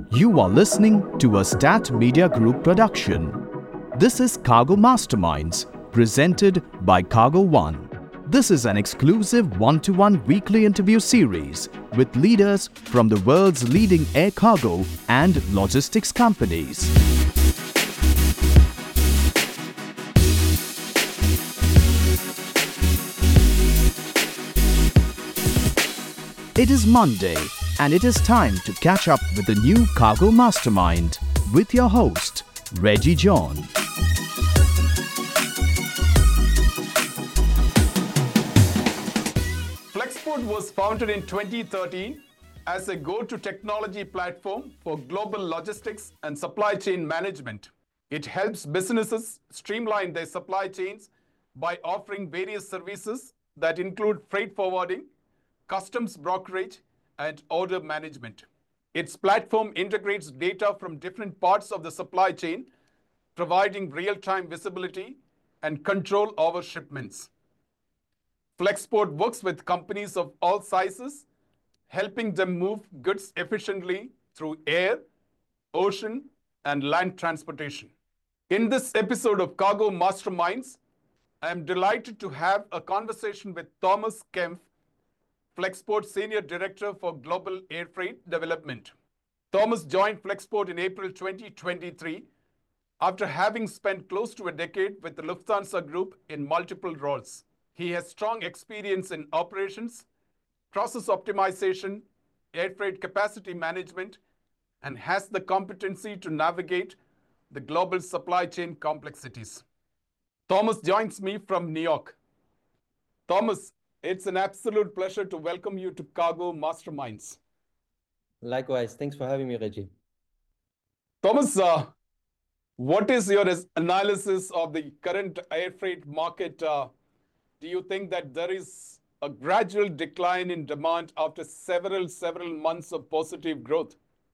You are listening to a Stat Media Group production. This is Cargo Masterminds, presented by Cargo One. This is an exclusive one-to-one weekly interview series with leaders from the world's leading air cargo and logistics companies. It is Monday, and it is time to catch up with the new Cargo Mastermind with your host, Reggie John. Flexport was founded in 2013 as a go-to technology platform for global logistics and supply chain management. It helps businesses streamline their supply chains by offering various services that include freight forwarding, customs brokerage, and order management. Its platform integrates data from different parts of the supply chain, providing real-time visibility and control over shipments. Flexport works with companies of all sizes, helping them move goods efficiently through air, ocean, and land transportation. In this episode of Cargo Masterminds, I am delighted to have a conversation with Thomas Kempf, Flexport Senior Director for Global Air Freight Development. Thomas joined Flexport in April 2023 after having spent close to a decade with the Lufthansa Group in multiple roles. He has strong experience in operations, process optimization, air freight capacity management, and has the competency to navigate the global supply chain complexities. Thomas joins me from New York. Thomas, it's an absolute pleasure to welcome you to Cargo Masterminds. Likewise. Thanks for having me, Reggie. Thomas, what is your analysis of the current air freight market? Do you think that there is a gradual decline in demand after several months of positive growth?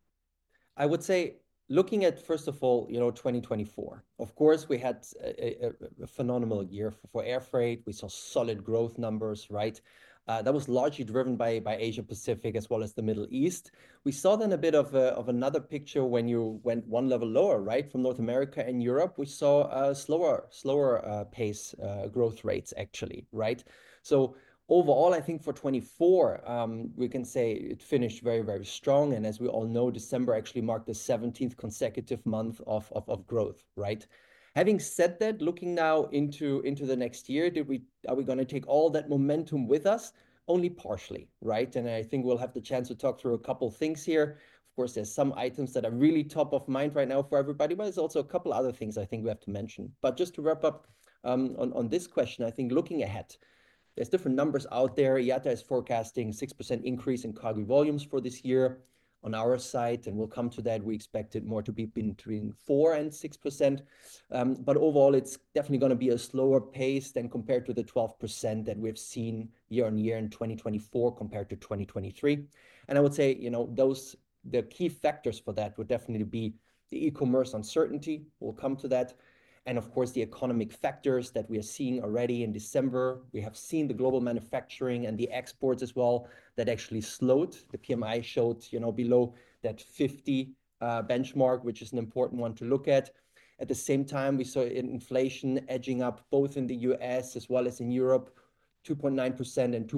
I would say, looking at, first of all, 2024, of course, we had a phenomenal year for air freight. We saw solid growth numbers, right? That was largely driven by Asia Pacific as well as the Middle East. We saw then a bit of another picture when you went one level lower, right? From North America and Europe, we saw slower pace growth rates, actually, right? So overall, I think for 24, we can say it finished very, very strong. And as we all know, December actually marked the 17th consecutive month of growth, right? Having said that, looking now into the next year, are we going to take all that momentum with us? Only partially, right? And I think we'll have the chance to talk through a couple of things here. Of course, there's some items that are really top of mind right now for everybody, but there's also a couple other things I think we have to mention. But just to wrap up on this question, I think looking ahead, there's different numbers out there. IATA is forecasting 6% increase in cargo volumes for this year. On our side, and we'll come to that, we expect it more to be between 4 and 6%. But overall, it's definitely going to be a slower pace than compared to the 12% that we've seen year on year in 2024 compared to 2023. And I would say, the key factors for that would definitely be the e-commerce uncertainty. We'll come to that. And of course, the economic factors that we are seeing already in December. We have seen the global manufacturing and the exports as well that actually slowed. The PMI showed, below that 50 benchmark, which is an important one to look at. At the same time, we saw inflation edging up both in the US as well as in Europe, 2.9% and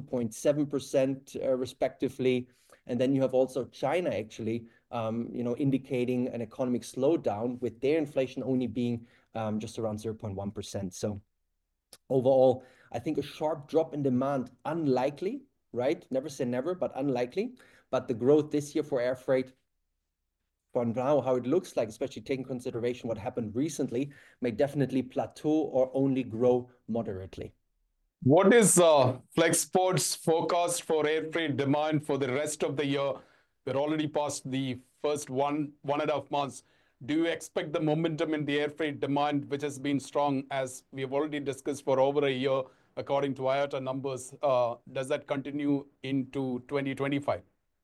2.7% respectively. And then you have also China actually, indicating an economic slowdown with their inflation only being just around 0.1%. So overall, I think a sharp drop in demand, unlikely, right? Never say never, but unlikely. But the growth this year for air freight, for now, how it looks like, especially taking consideration what happened recently, may definitely plateau or only grow moderately. What is Flexport's forecast for air freight demand for the rest of the year? We're already past the first one and a half months. Do you expect the momentum in the air freight demand, which has been strong, as we have already discussed for over a year, according to IATA numbers, does that continue into 2025?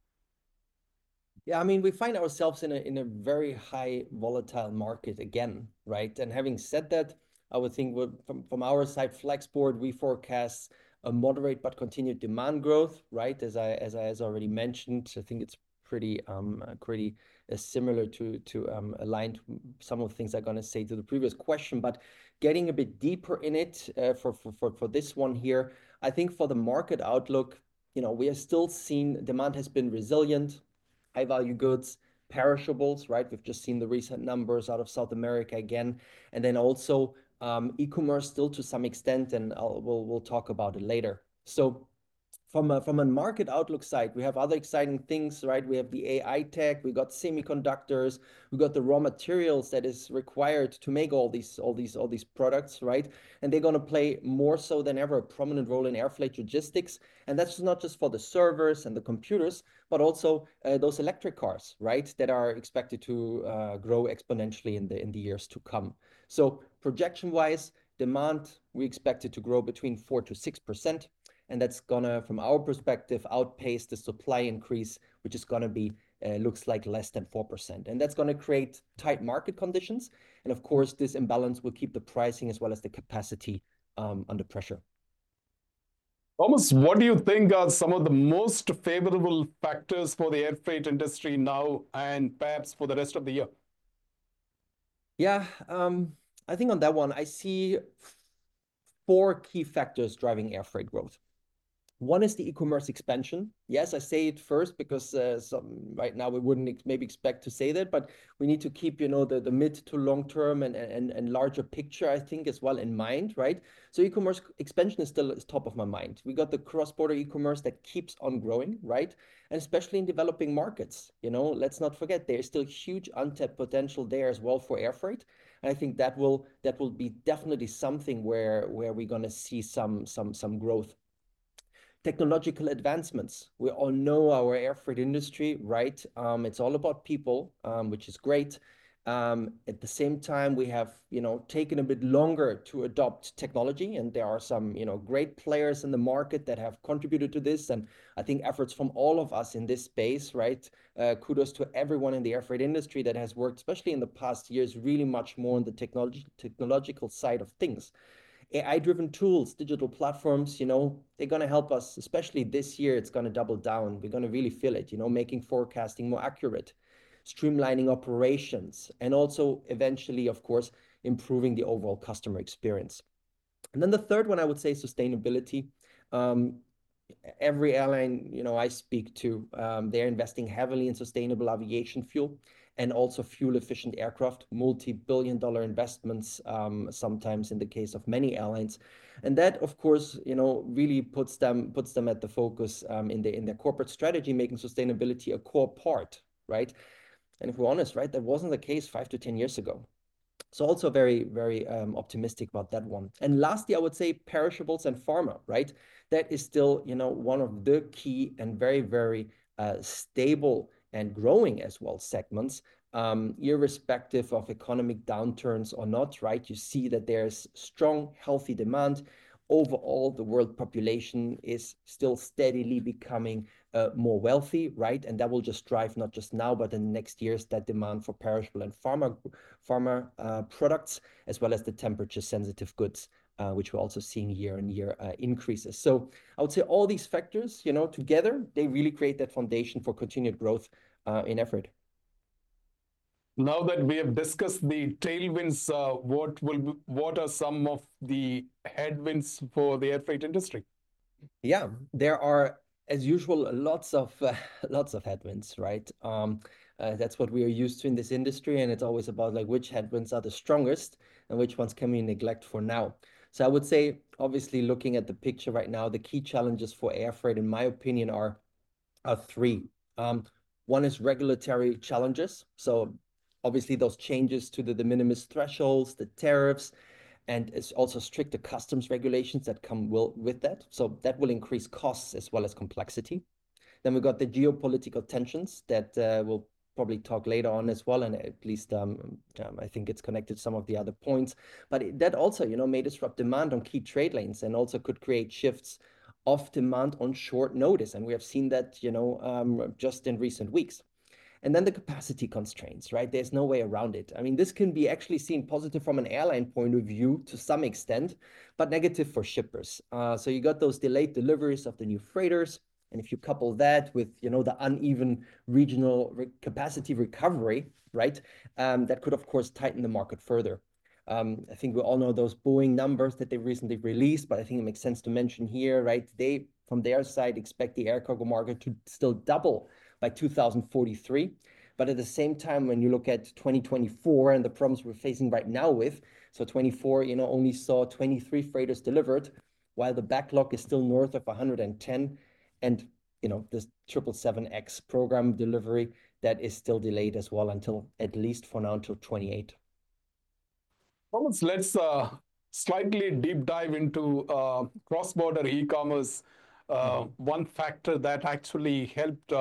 Yeah, I mean, we find ourselves in a very high volatile market again, right? And having said that, I would think from our side, Flexport, we forecast a moderate but continued demand growth, right? As I already mentioned, I think it's pretty similar to aligned some of the things I'm going to say to the previous question, but getting a bit deeper in it for this one here, I think for the market outlook, we are still seeing demand has been resilient, high value goods, perishables, right? We've just seen the recent numbers out of South America again, and then also e-commerce still to some extent, and we'll talk about it later. So from a market outlook side, we have other exciting things, right? We have the AI tech, we got semiconductors, we got the raw materials that is required to make all these products, right? And they're going to play more so than ever a prominent role in air freight logistics. And that's not just for the servers and the computers, but also those electric cars, right? That are expected to grow exponentially in the years to come. So projection-wise, demand, we expect it to grow between 4 to 6%. And that's gonna, from our perspective, outpace the supply increase, which is gonna be, looks like less than 4%. And that's gonna create tight market conditions. And of course, this imbalance will keep the pricing as well as the capacity under pressure. Thomas, what do you think are some of the most favorable factors for the air freight industry now and perhaps for the rest of the year? Yeah, I think on that one, I see 4 key factors driving air freight growth. One is the e-commerce expansion. Yes, I say it first because right now we wouldn't maybe expect to say that, but we need to keep, the mid to long term and larger picture, I think, as well in mind, right? So e-commerce expansion is still top of my mind. We got the cross-border e-commerce that keeps on growing, right? And especially in developing markets, let's not forget there's still huge untapped potential there as well for air freight. And I think that will be definitely something where we're going to see some growth. Technological advancements. We all know our air freight industry, right? It's all about people, which is great. At the same time, we have, taken a bit longer to adopt technology, and there are some, great players in the market that have contributed to this. And I think efforts from all of us in this space, right? Kudos to everyone in the air freight industry that has worked, especially in the past years, really much more on the technological side of things. AI-driven tools, digital platforms, they're going to help us, especially this year, it's going to double down. We're going to really feel it, making forecasting more accurate, streamlining operations, and also eventually, of course, improving the overall customer experience. And then the third one, I would say sustainability. Every airline, I speak to, they're investing heavily in sustainable aviation fuel and also fuel-efficient aircraft, multi-billion-dollar investments, sometimes in the case of many airlines. And that, of course, really puts them at the focus in their corporate strategy, making sustainability a core part, right? And if we're honest, right, that wasn't the case 5 to 10 years ago. So also very, very optimistic about that one. And lastly, I would say perishables and pharma, right? That is still, one of the key and very, very stable and growing as well segments, irrespective of economic downturns or not, right? You see that there's strong, healthy demand. Overall, the world population is still steadily becoming more wealthy, right? And that will just drive not just now, but in the next years, that demand for perishable and pharma products, as well as the temperature-sensitive goods, which we're also seeing year-on-year increases. So I would say all these factors, together, they really create that foundation for continued growth in air freight. Now that we have discussed the tailwinds, what are some of the headwinds for the air freight industry? Yeah, there are, as usual, lots of headwinds, right? That's what we are used to in this industry, and it's always about like which headwinds are the strongest and which ones can we neglect for now. So I would say, obviously, looking at the picture right now, the key challenges for air freight, in my opinion, are 3. One is regulatory challenges. So obviously, those changes to the de minimis thresholds, the tariffs, and it's also stricter customs regulations that come with that. So that will increase costs as well as complexity. Then we've got the geopolitical tensions that we'll probably talk later on as well, and at least I think it's connected to some of the other points. But that also, may disrupt demand on key trade lanes and also could create shifts of demand on short notice. And we have seen that, just in recent weeks. And then the capacity constraints, right? There's no way around it. I mean, this can be actually seen positive from an airline point of view to some extent, but negative for shippers. So you got those delayed deliveries of the new freighters, And if you couple that with, the uneven regional capacity recovery, right, that could, of course, tighten the market further. I think we all know those Boeing numbers that they recently released, but I think it makes sense to mention here, right? They, from their side, expect the air cargo market to still double by 2043. But at the same time, when you look at 2024 and the problems we're facing right now with, so 24, only saw 23 freighters delivered, while the backlog is still north of 110. And, this 777X program delivery, that is still delayed as well until, at least for now, until 28. Thomas, let's slightly deep dive into cross-border e-commerce. One factor that actually helped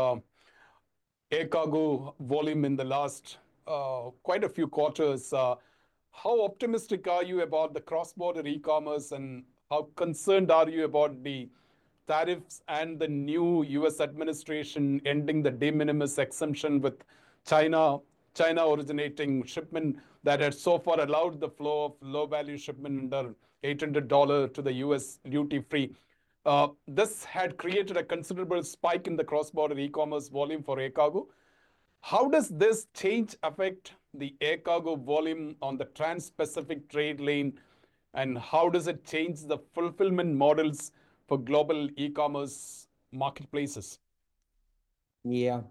air cargo volume in the last quite a few quarters. How optimistic are you about the cross-border e-commerce, and how concerned are you about the tariffs and the new US administration ending the de minimis exemption with China originating shipment that had so far allowed the flow of low-value shipment under $800 to the US duty-free? This had created a considerable spike in the cross-border e-commerce volume for air cargo. How does this change affect the air cargo volume on the trans-Pacific trade lane, and how does it change the fulfillment models for global e-commerce marketplaces? Yeah.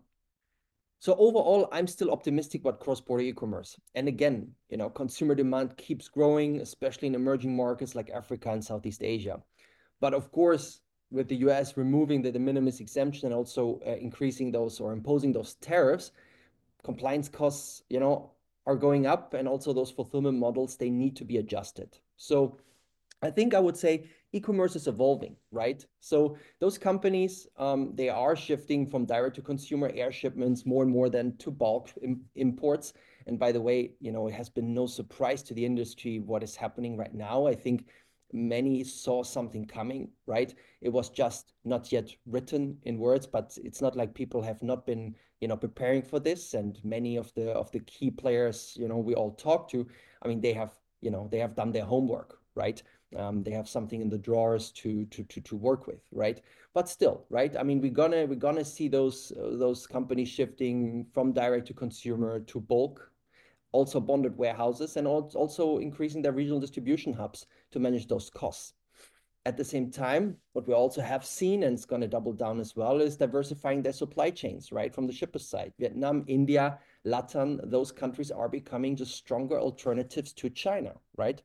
So overall, I'm still optimistic about cross-border e-commerce. And again, consumer demand keeps growing, especially in emerging markets like Africa and Southeast Asia. But of course, with the US removing the de minimis exemption and also increasing those or imposing those tariffs, compliance costs, are going up, and also those fulfillment models, they need to be adjusted. So I think I would say e-commerce is evolving, right? So those companies, they are shifting from direct-to-consumer air shipments more and more than to bulk imports. And by the way, it has been no surprise to the industry what is happening right now. I think many saw something coming, right? It was just not yet written in words, but it's not like people have not been, preparing for this. And many of the key players, we all talk to, I mean, they have done their homework, right? They have something in the drawers to work with, right? But still, right? I mean, we're gonna see those companies shifting from direct to consumer to bulk, also bonded warehouses, and also increasing their regional distribution hubs to manage those costs. At the same time, what we also have seen, and it's going to double down as well, is diversifying their supply chains, right? From the shipper side, Vietnam, India, Latin, those countries are becoming just stronger alternatives to China, right?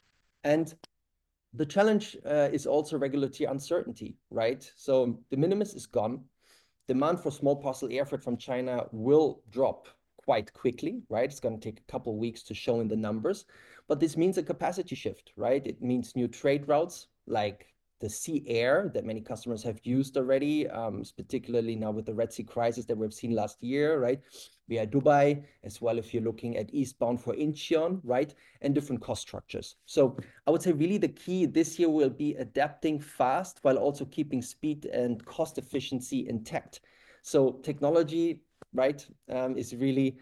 And the challenge is also regulatory uncertainty, right? So de minimis is gone. Demand for small parcel air freight from China will drop quite quickly, right? It's going to take a couple of weeks to show in the numbers, but this means a capacity shift, right? It means new trade routes like the sea air that many customers have used already, particularly now with the Red Sea crisis that we've seen last year, right? Via Dubai, as well if you're looking at eastbound for Incheon, right? And different cost structures. So I would say really the key this year will be adapting fast while also keeping speed and cost efficiency intact. So technology, right, is really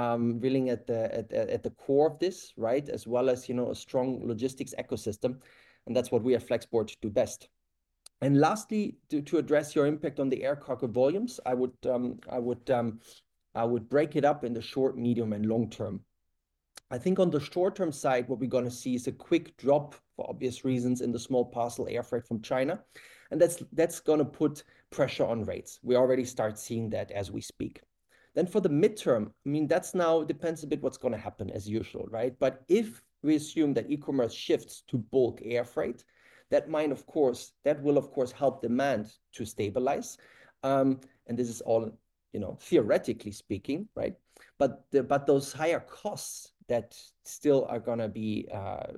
at the core of this, right? As well as, a strong logistics ecosystem. And that's what we at Flexport do best. And lastly, to address your impact on the air cargo volumes, I would break it up in the short, medium, and long term. I think on the short-term side, what we're going to see is a quick drop for obvious reasons in the small parcel air freight from China. And that's going to put pressure on rates. We already start seeing that as we speak. Then for the midterm, I mean, that's now depends a bit what's going to happen as usual, right? But if we assume that e-commerce shifts to bulk air freight, that will of course help demand to stabilize. And this is all, theoretically speaking, right? But those higher costs that still are going to be,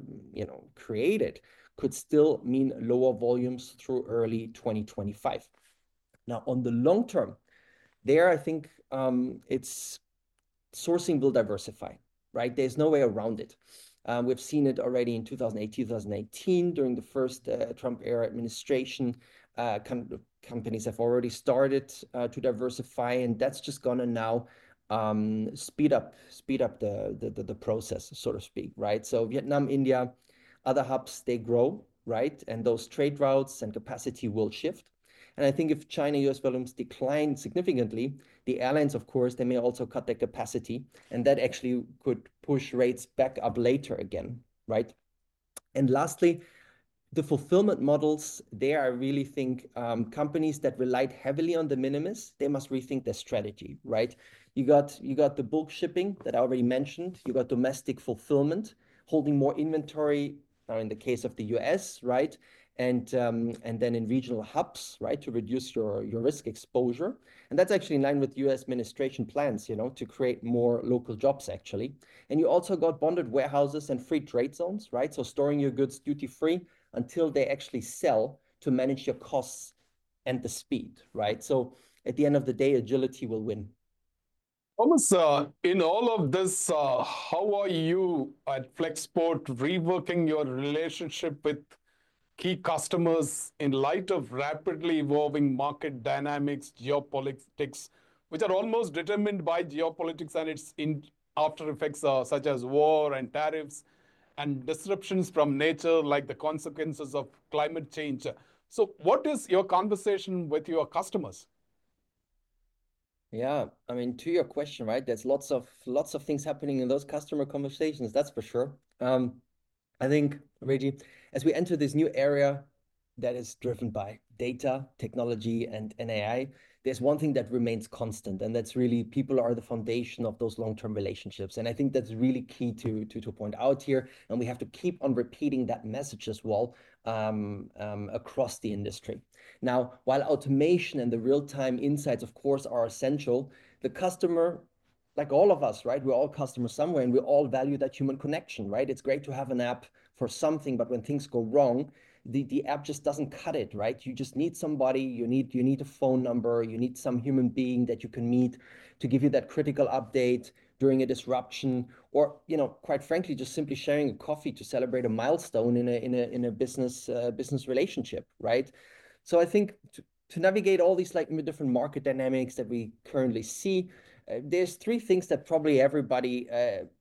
created could still mean lower volumes through early 2025. Now, on the long term, there, I think it's sourcing will diversify, right? There's no way around it. We've seen it already in 2018 during the first Trump era administration. Companies have already started to diversify, and that's just gonna now speed up the process, so to speak, right? So Vietnam, India, other hubs, they grow, right? And those trade routes and capacity will shift. And I think if China-US volumes decline significantly, the airlines, of course, they may also cut their capacity, and that actually could push rates back up later again, right? And lastly, the fulfillment models, there I really think companies that relied heavily on de minimis, they must rethink their strategy, right? You got the bulk shipping that I already mentioned. You got domestic fulfillment, holding more inventory, now in the case of the US, right? And then in regional hubs, right, to reduce your risk exposure. And that's actually in line with US administration plans, to create more local jobs, actually. And you also got bonded warehouses and free trade zones, right? So storing your goods duty-free until they actually sell to manage your costs and the speed, right? So at the end of the day, agility will win. Thomas, in all of this, how are you at Flexport reworking your relationship with key customers in light of rapidly evolving market dynamics, geopolitics, which are almost determined by geopolitics and its after effects such as war and tariffs and disruptions from nature like the consequences of climate change. So what is your conversation with your customers? Yeah, I mean, to your question, right? There's lots of things happening in those customer conversations, that's for sure. I think, Reggie, as we enter this new area that is driven by data, technology, and AI, there's one thing that remains constant, and that's really people are the foundation of those long-term relationships. And I think that's really key to point out here. And we have to keep on repeating that message as well across the industry. Now, while automation and the real-time insights, of course, are essential, the customer, like all of us, right? We're all customers somewhere, and we all value that human connection, right? It's great to have an app for something, but when things go wrong, the app just doesn't cut it, right? You just need somebody, you need a phone number, you need some human being that you can meet to give you that critical update during a disruption, or quite frankly, just simply sharing a coffee to celebrate a milestone in a business relationship, right? So I think to navigate all these like different market dynamics that we currently see, there's three things that probably everybody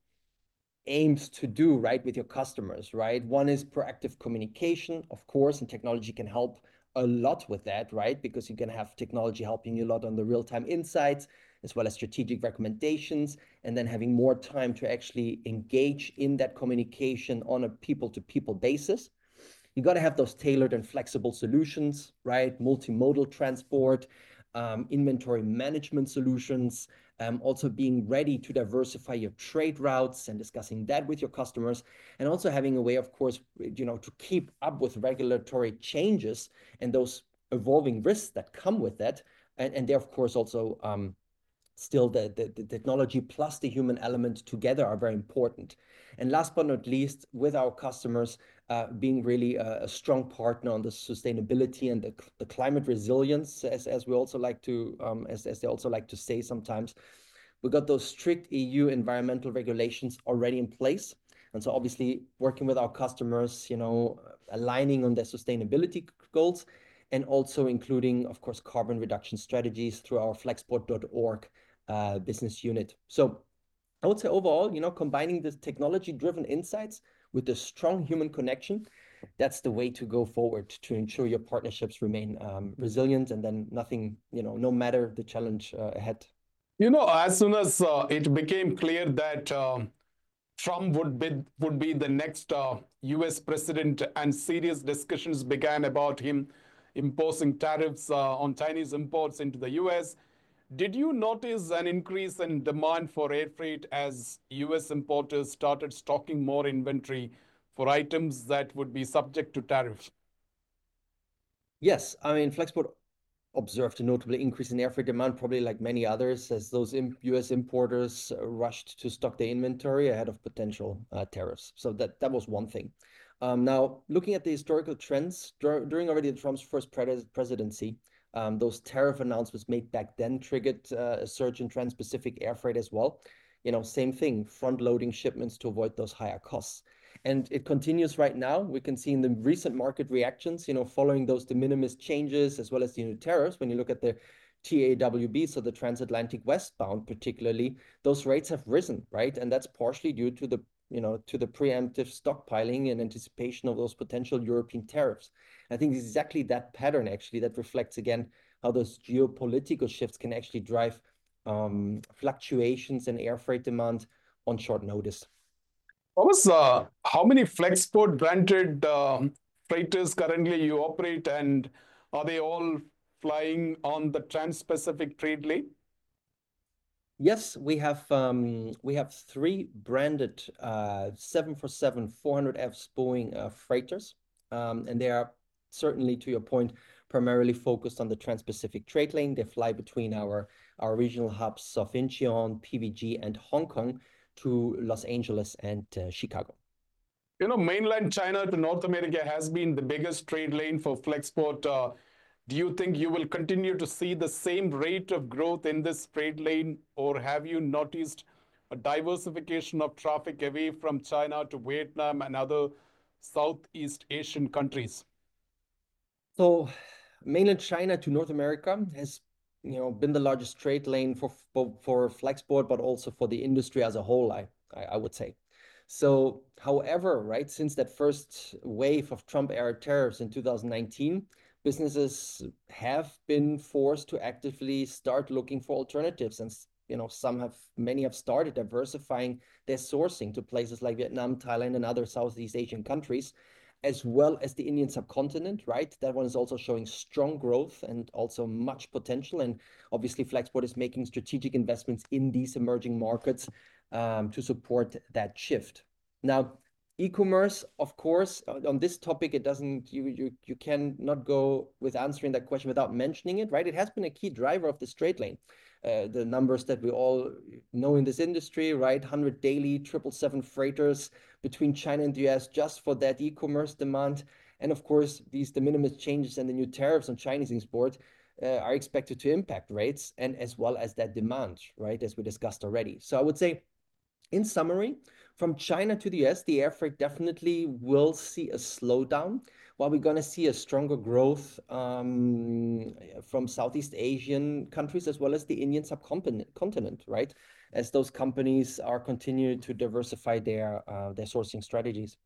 aims to do, right, with your customers, right? One is proactive communication, of course, and technology can help a lot with that, right? Because you can have technology helping you a lot on the real-time insights, as well as strategic recommendations, and then having more time to actually engage in that communication on a people-to-people basis. You got to have those tailored and flexible solutions, right? Multimodal transport, inventory management solutions, also being ready to diversify your trade routes and discussing that with your customers, and also having a way, of course, to keep up with regulatory changes and those evolving risks that come with that. And there, of course, also still the technology plus the human element together are very important. And last but not least, with our customers, being really a strong partner on the sustainability and the climate resilience, as we also like to, as they also like to say sometimes. We got those strict EU environmental regulations already in place. And so obviously working with our customers, aligning on their sustainability goals, and also including, of course, carbon reduction strategies through our flexport.org business unit. So I would say overall, combining the technology-driven insights with the strong human connection, that's the way to go forward to ensure your partnerships remain resilient, and then nothing, no matter the challenge ahead. As soon as it became clear that Trump would be the next US president, and serious discussions began about him imposing tariffs on Chinese imports into the US, did you notice an increase in demand for air freight as US importers started stocking more inventory for items that would be subject to tariffs? Yes, I mean, Flexport observed a notable increase in air freight demand, probably like many others, as those US importers rushed to stock their inventory ahead of potential tariffs. So that was one thing. Now, looking at the historical trends, during already Trump's first presidency, those tariff announcements made back then triggered a surge in trans-Pacific air freight as well. Same thing, front-loading shipments to avoid those higher costs. And it continues right now. We can see in the recent market reactions, following those de minimis changes, as well as the new tariffs, when you look at the TAWB, so the transatlantic westbound particularly, those rates have risen, right? And that's partially due to the to the preemptive stockpiling in anticipation of those potential European tariffs. I think it's exactly that pattern actually that reflects again how those geopolitical shifts can actually drive fluctuations in air freight demand on short notice. Thomas, how many Flexport branded freighters currently you operate, and are they all flying on the Trans-Pacific trade lane? Yes, we have 3 branded 747 400F Boeing freighters, and they are certainly, to your point, primarily focused on the Trans-Pacific trade lane. They fly between our regional hubs of Incheon, PVG, and Hong Kong to Los Angeles and Chicago. Mainland China to North America has been the biggest trade lane for Flexport. Do you think you will continue to see the same rate of growth in this trade lane, or have you noticed a diversification of traffic away from China to Vietnam and other Southeast Asian countries? So mainland China to North America has been the largest trade lane for Flexport, but also for the industry as a whole, I would say. So, however, right, since that first wave of Trump-era tariffs in 2019, businesses have been forced to actively start looking for alternatives, and many have started diversifying their sourcing to places like Vietnam, Thailand, and other Southeast Asian countries, as well as the Indian subcontinent, right? That one is also showing strong growth and also much potential. And obviously, Flexport is making strategic investments in these emerging markets to support that shift. Now, e-commerce, of course, on this topic, you cannot go with answering that question without mentioning it, right? It has been a key driver of this trade lane. The numbers that we all know in this industry, right? 100 daily 777 freighters between China and the US just for that e-commerce demand. And of course, these de minimis changes and the new tariffs on Chinese export are expected to impact rates and as well as that demand, right? As we discussed already. So I would say, in summary, from China to the US, the air freight definitely will see a slowdown, while we're going to see a stronger growth from Southeast Asian countries as well as the Indian subcontinent, right? As those companies are continuing to diversify their sourcing strategies.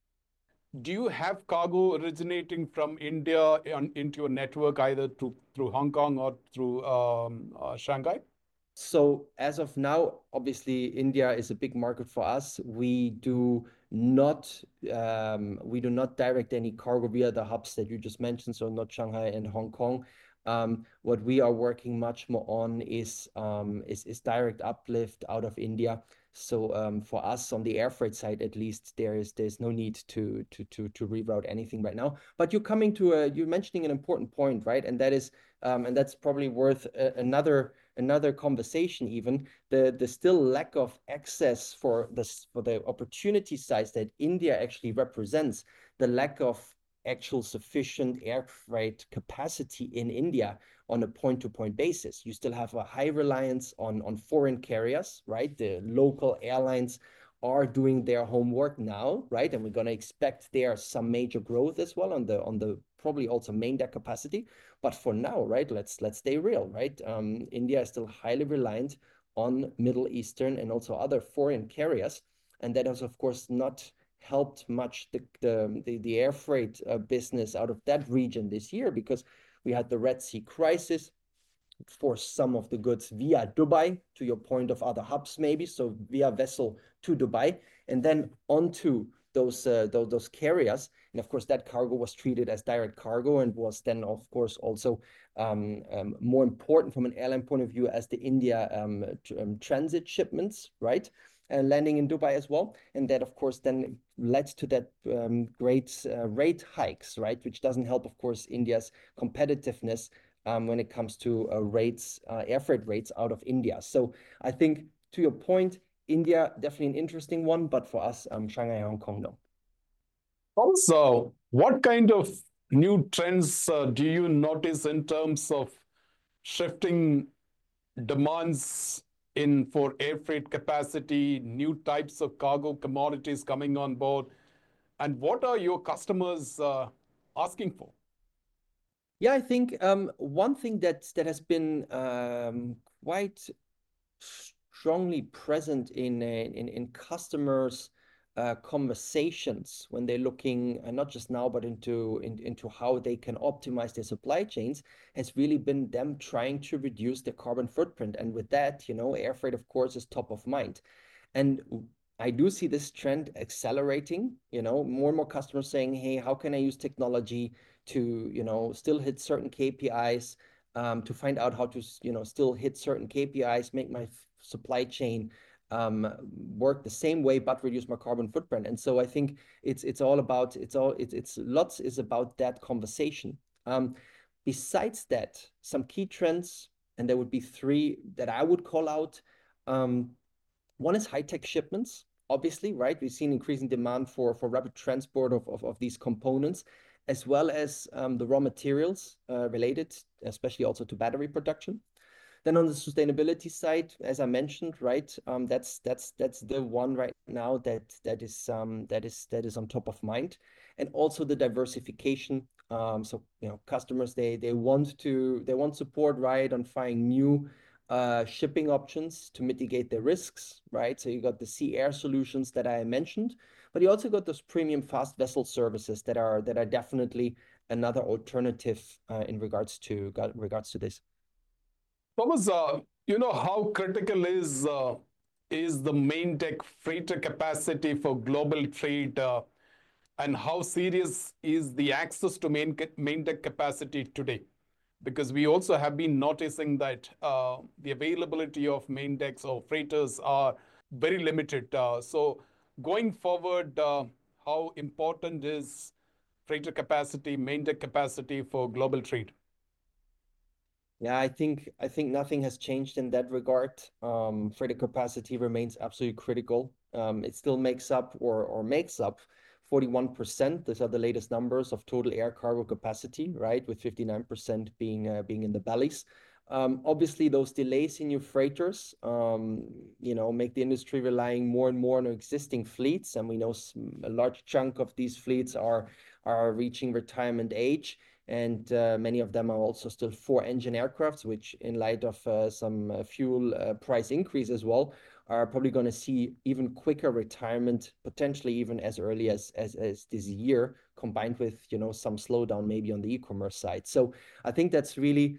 Do you have cargo originating from India into your network, either through Hong Kong or through Shanghai? So as of now, obviously, India is a big market for us. We do not direct any cargo via the hubs that you just mentioned, so not Shanghai and Hong Kong. What we are working much more on is direct uplift out of India. So for us on the air freight side, at least, there's no need to reroute anything right now. But you're mentioning an important point, right? And that is and that's probably worth another conversation even, the still lack of access for the opportunity size that India actually represents, the lack of actual sufficient air freight capacity in India on a point-to-point basis. You still have a high reliance on foreign carriers, right? The local airlines are doing their homework now, right? And we're going to expect there some major growth as well on the probably also main deck capacity. But for now, right, let's stay real, right? India is still highly reliant on Middle Eastern and also other foreign carriers, and that has of course not helped much the air freight business out of that region this year, because we had the Red Sea crisis, for some of the goods via Dubai, to your point of other hubs maybe, so via vessel to Dubai, and then onto those carriers. And of course, that cargo was treated as direct cargo and was then, of course, also more important from an airline point of view as the India transit shipments, right? And landing in Dubai as well. And that, of course, then led to that great rate hikes, right? Which doesn't help, of course, India's competitiveness when it comes to air freight rates out of India. So I think, to your point, India, definitely an interesting one, but for us, Shanghai, Hong Kong, no. Also, what kind of new trends do you notice in terms of shifting demands for air freight capacity, new types of cargo commodities coming on board, and what are your customers asking for? Yeah, I think one thing that has been quite strongly present in customers' conversations when they're looking, not just now, but into how they can optimize their supply chains, has really been them trying to reduce their carbon footprint. And with that, air freight, of course, is top of mind. And I do see this trend accelerating, more and more customers saying, hey, how can I use technology to, still hit certain KPIs, to find out how to, still hit certain KPIs, make my supply chain work the same way, but reduce my carbon footprint. And so I think it's lots is about that conversation. Besides that, some key trends, and there would be three that I would call out. One is high-tech shipments, obviously, right? We've seen increasing demand for rapid transport of these components, as well as the raw materials related, especially also to battery production. Then on the sustainability side, as I mentioned, right, that's the one right now that is on top of mind, and also the diversification. So customers they want support, right, on finding new shipping options to mitigate their risks, right? So you got the sea air solutions that I mentioned, but you also got those premium fast vessel services that are definitely another alternative in regards to this. Thomas, how critical is the main deck freighter capacity for global trade, and how serious is the access to main deck capacity today? Because we also have been noticing that the availability of main decks or freighters are very limited. So going forward, how important is freighter capacity, main deck capacity for global trade? Yeah, I think nothing has changed in that regard. Freighter capacity remains absolutely critical. It still makes up 41%. These are the latest numbers of total air cargo capacity, right? With 59% being in the bellies. Obviously, those delays in new freighters, make the industry relying more and more on existing fleets, and we know a large chunk of these fleets are reaching retirement age. And many of them are also still 4-engine aircrafts, which in light of some fuel price increase as well, are probably going to see even quicker retirement, potentially even as early as this year, combined with some slowdown maybe on the e-commerce side. So I think that's really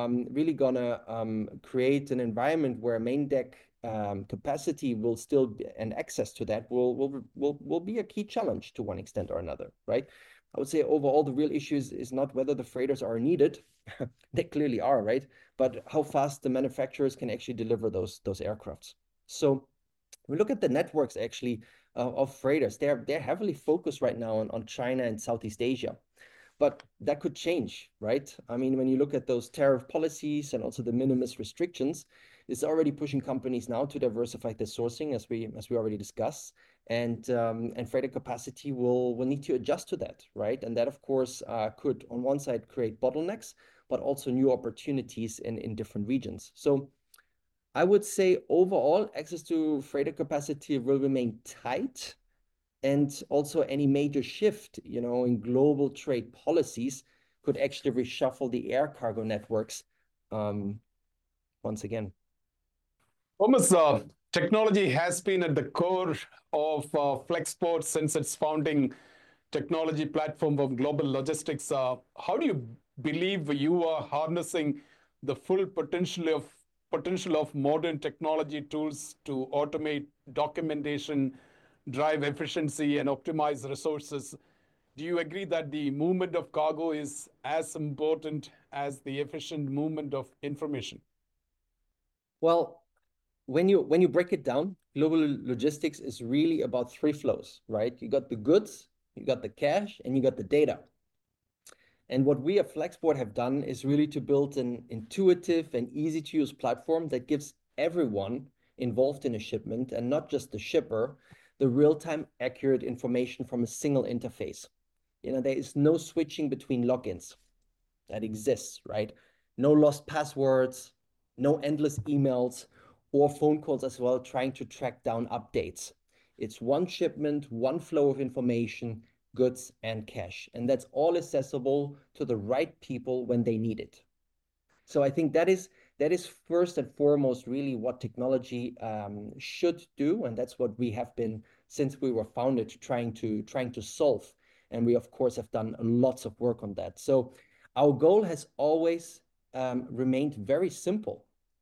gonna create an environment where main deck capacity will still be, and access to that will be a key challenge to one extent or another, right? I would say overall, the real issue is not whether the freighters are needed. They clearly are, right? But how fast the manufacturers can actually deliver those aircrafts. So we look at the networks actually of freighters. They're heavily focused right now on China and Southeast Asia. But that could change, right? I mean, when you look at those tariff policies and also the minimus restrictions, it's already pushing companies now to diversify their sourcing, as we already discussed, and freighter capacity will need to adjust to that, right? And that, of course, could on one side create bottlenecks, but also new opportunities in different regions. So I would say overall, access to freighter capacity will remain tight. And also any major shift, in global trade policies could actually reshuffle the air cargo networks once again. Thomas, technology has been at the core of Flexport since its founding technology platform of global logistics. How do you believe you are harnessing the full potential of modern technology tools to automate documentation, drive efficiency, and optimize resources? Do you agree that the movement of cargo is as important as the efficient movement of information? Well, when you break it down, global logistics is really about three flows, right? You got the goods, you got the cash, and you got the data. And what we at Flexport have done is really to build an intuitive and easy to use platform that gives everyone involved in a shipment, and not just the shipper, the real-time accurate information from a single interface. There is no switching between logins that exists, right? No lost passwords, no endless emails or phone calls as well, trying to track down updates. It's one shipment, one flow of information, goods and cash. And that's all accessible to the right people when they need it. So I think that is that is first and foremost really what technology should do, and that's what we have been since we were founded trying to solve. And we of course have done lots of work on that. So our goal has always remained very simple.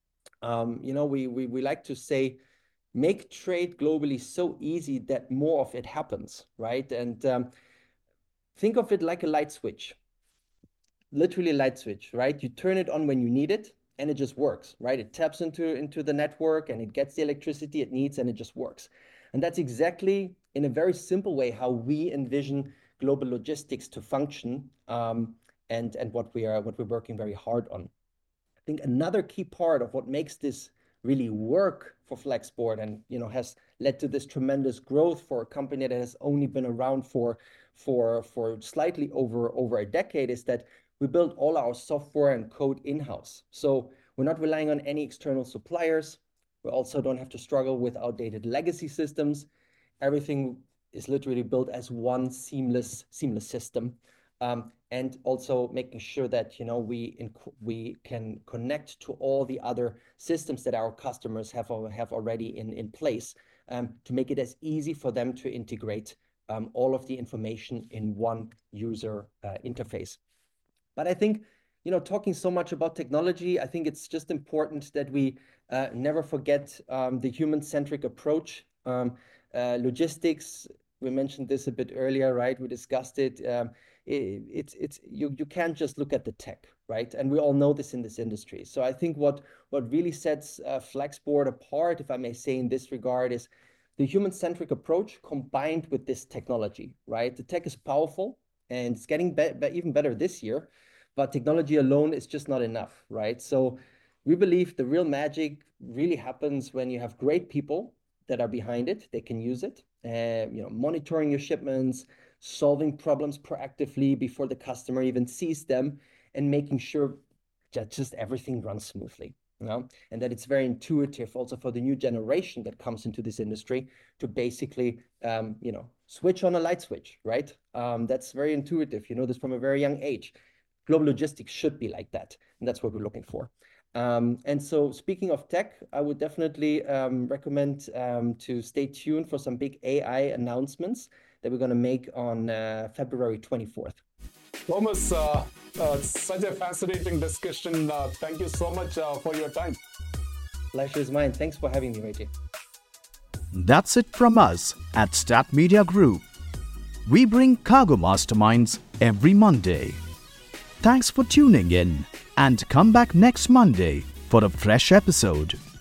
We like to say, make trade globally so easy that more of it happens, right? And think of it like a light switch, literally a light switch, right? You turn it on when you need it, and it just works, right? It taps into the network, and it gets the electricity it needs, and it just works. And that's exactly, in a very simple way, how we envision global logistics to function, and what we're working very hard on. I think another key part of what makes this really work for Flexport and has led to this tremendous growth for a company that has only been around for slightly over a decade is that we build all our software and code in-house. So we're not relying on any external suppliers. We also don't have to struggle with outdated legacy systems. Everything is literally built as one seamless system. And also making sure that we can connect to all the other systems that our customers have already in place, to make it as easy for them to integrate all of the information in one user interface. But I think, talking so much about technology, I think it's just important that we never forget the human-centric approach. Logistics, we mentioned this a bit earlier, right? We discussed it. You can't just look at the tech, right? And we all know this in this industry. So I think what really sets Flexport apart, if I may say in this regard, is the human-centric approach combined with this technology, right? The tech is powerful and it's getting even better this year, but technology alone is just not enough, right? So we believe the real magic really happens when you have great people that are behind it. They can use it, monitoring your shipments, solving problems proactively before the customer even sees them, and making sure that just everything runs smoothly, and that it's very intuitive also for the new generation that comes into this industry to basically, switch on a light switch, right? That's very intuitive. You know this from a very young age. Global logistics should be like that, and that's what we're looking for. And so speaking of tech, I would definitely recommend to stay tuned for some big AI announcements that we're going to make on February 24th. Thomas, such a fascinating discussion. Thank you so much for your time. Pleasure is mine. Thanks for having me, Reggie. That's it from us at Stat Media Group. We bring Cargo Masterminds every Monday. Thanks for tuning in, and come back next Monday for a fresh episode.